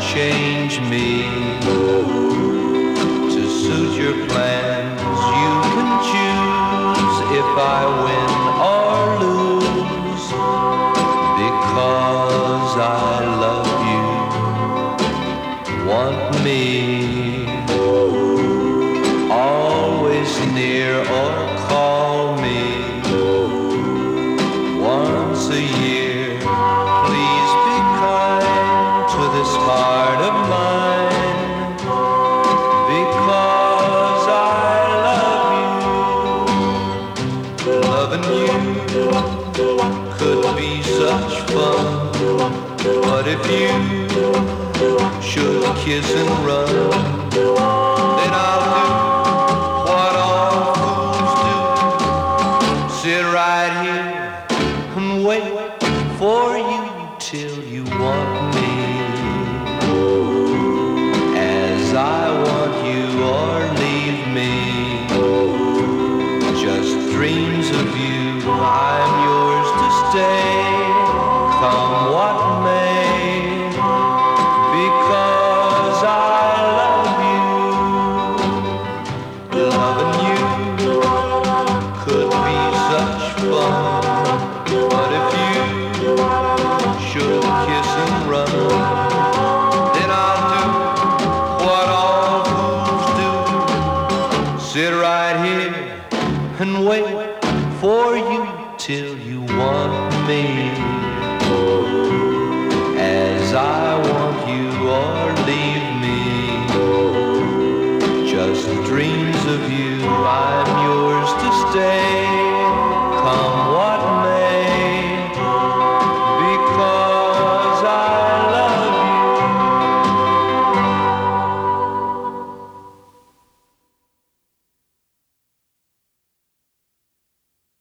change me to suit your plans. You can choose if I win or lose, because I love you. Want me always near, or call me once a year. Please be kind to this heart of mine, because I love you. Loving you could be such fun, but if you should kiss and run, then I'll do what all fools do. Sit right here and wait for you till you want me, as I want you, or leave me. Just dreams of you, I'm yours to stay, come what may, because I love you. Loving you could be such fun, but if you should kiss and run, then I'll do what all fools do. Sit right here and wait for you till you want me, as I want you, or leave me. Just dreams of you.